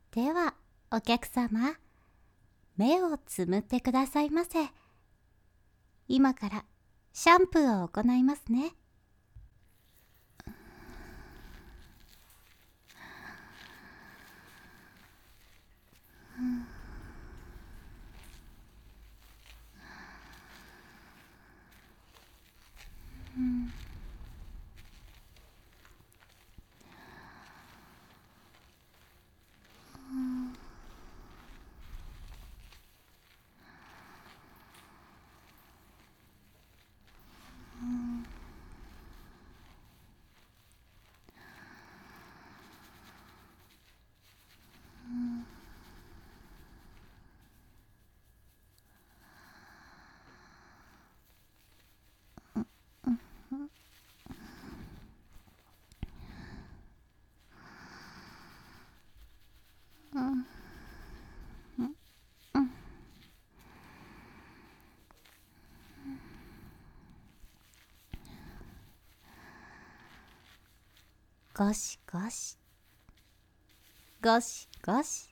ではお客様、目をつむってくださいませ。今からシャンプーを行いますね。ゴシゴシ、ゴシゴシ。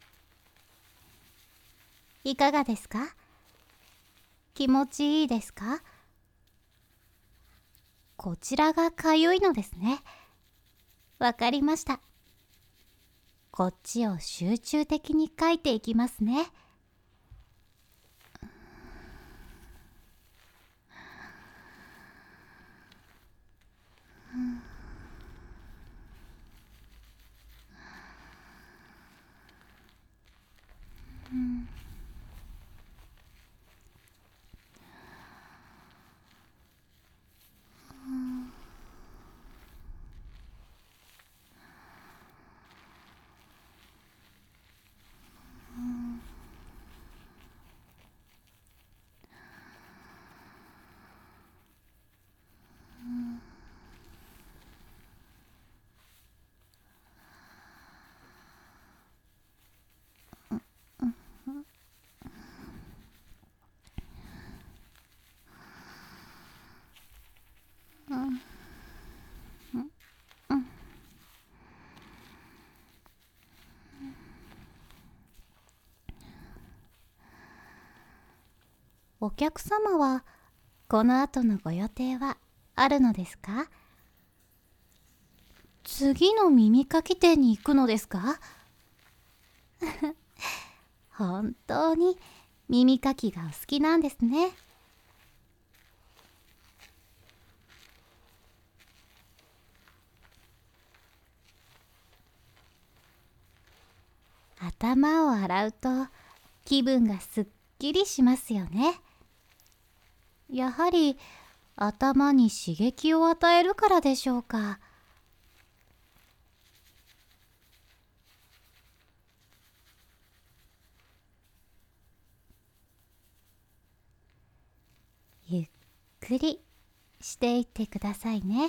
いかがですか？気持ちいいですか？こちらがかゆいのですね。わかりました。こっちを集中的に描いていきますね。お客様はこの後のご予定はあるのですか？次の耳かき店に行くのですか？本当に耳かきがお好きなんですね。頭を洗うと気分がすっきりしますよね。やはり頭に刺激を与えるからでしょうか。ゆっくりしていってくださいね。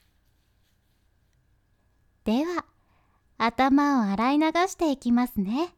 では頭を洗い流していきますね。